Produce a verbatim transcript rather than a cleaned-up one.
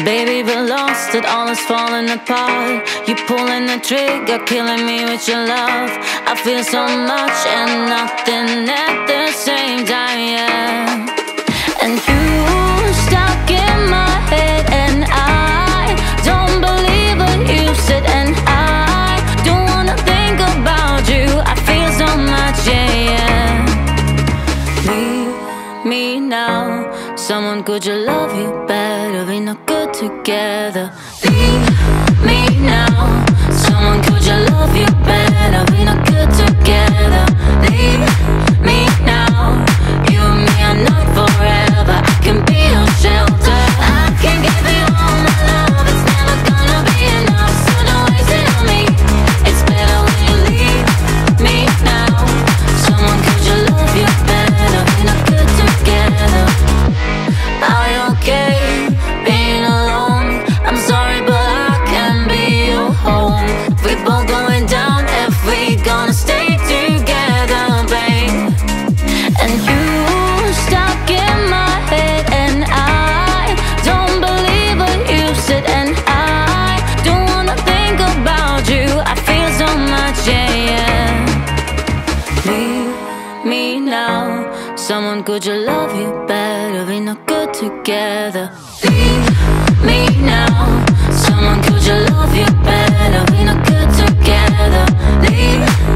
Baby, we're lost, it all is falling apart. You pulling the trigger, killing me with your love. I feel so much and nothing at the same time, yeah. And you stuck in my head, and I don't believe what you said, and I don't wanna think about you. I feel so much, yeah, yeah. Leave me now. Someone, could you love you better? We're not good together. Leave me now. Someone, could you love you better? We're not good together. Leave me now. You and me are not forever. I can be your shelter. I can give you all my love. It's never gonna be enough, so don't waste it on me. It's better when you leave me now. Someone, could you love you better? We're not good together. Are you okay being alone? I'm sorry, but I can't be your home. If we both going down, if we gonna stay together, babe. And you stuck in my head, and I don't believe what you said, and I don't wanna think about you. I feel so much, yeah, yeah. Leave me now. Someone, could you love you better? We're not good together. Leave me now. Someone, could you love you better? We're not good together. Leave